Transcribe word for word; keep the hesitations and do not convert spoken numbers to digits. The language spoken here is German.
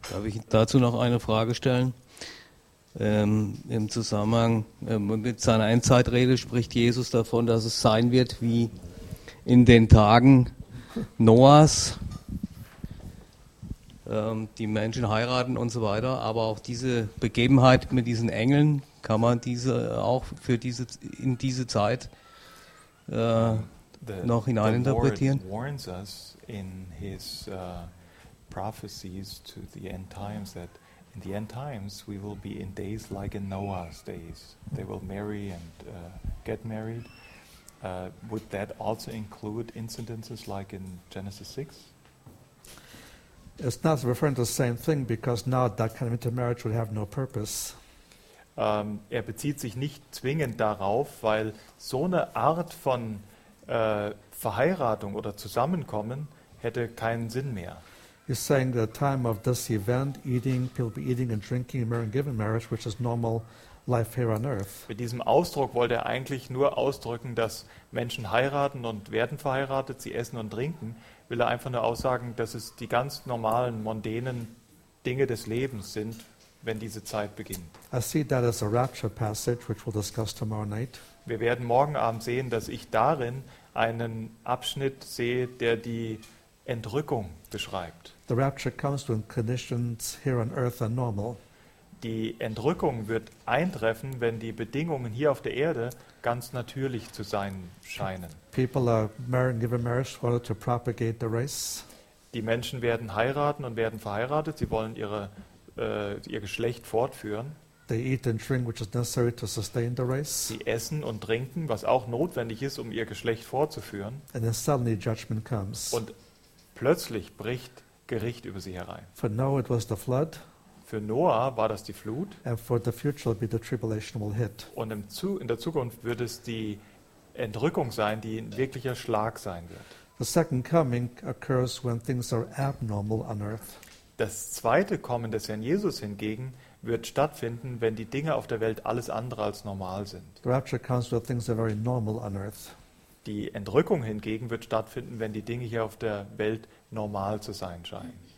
Darf ich dazu noch eine Frage stellen? Ähm, Im Zusammenhang äh, mit seiner Endzeitrede spricht Jesus davon, dass es sein wird wie in den Tagen Noahs, ähm, die Menschen heiraten und so weiter. Aber auch diese Begebenheit mit diesen Engeln, kann man diese auch für diese in diese Zeit äh, The, noch the hineininterpretieren? Lord warns us in his uh, prophecies to the end times that in the end times we will be in days like in Noah's days. They will marry and uh, get married. Uh, would that also include incidences like in Genesis six? It's not referring to the same thing because now that kind of intermarriage would have no purpose. Ähm, er bezieht sich nicht zwingend darauf, weil so eine Art von äh, Verheiratung oder Zusammenkommen hätte keinen Sinn mehr. He's saying the time of this event, eating, people be eating and drinking, marrying, given marriage, which is normal life here on earth. Mit diesem Ausdruck wollte er eigentlich nur ausdrücken, dass Menschen heiraten und werden verheiratet, sie essen und trinken. Will er einfach nur aussagen, dass es die ganz normalen, mondänen Dinge des Lebens sind, wenn diese Zeit beginnt. I see that as a rapture passage, which we'll discuss tomorrow night. Wir werden morgen Abend sehen, dass ich darin einen Abschnitt sehe, der die Entrückung beschreibt. The rapture comes when conditions here on earth are normal. Die Entrückung wird eintreffen, wenn die Bedingungen hier auf der Erde ganz natürlich zu sein scheinen. People are marrying, given marriage in order to propagate the race. Die Menschen werden heiraten und werden verheiratet. Sie wollen ihre, äh, ihr Geschlecht fortführen. They eat and drink, which is necessary to sustain the race. Sie essen und trinken, was auch notwendig ist, um ihr Geschlecht fortzuführen. And then suddenly judgment comes. Und plötzlich bricht Gericht über sie herein. For Noah it was the flood, Für Noah war das die Flut and for the future will be the tribulation will hit. und im Zu in der Zukunft wird es die Entrückung sein, die ein wirklicher Schlag sein wird. The second coming occurs when things are abnormal on earth. Das zweite Kommen des Herrn Jesus hingegen wird stattfinden, wenn die Dinge auf der Welt alles andere als normal sind. The rapture comes when things are very normal on earth. Die Entrückung hingegen wird stattfinden, wenn die Dinge hier auf der Welt normal zu sein scheinen.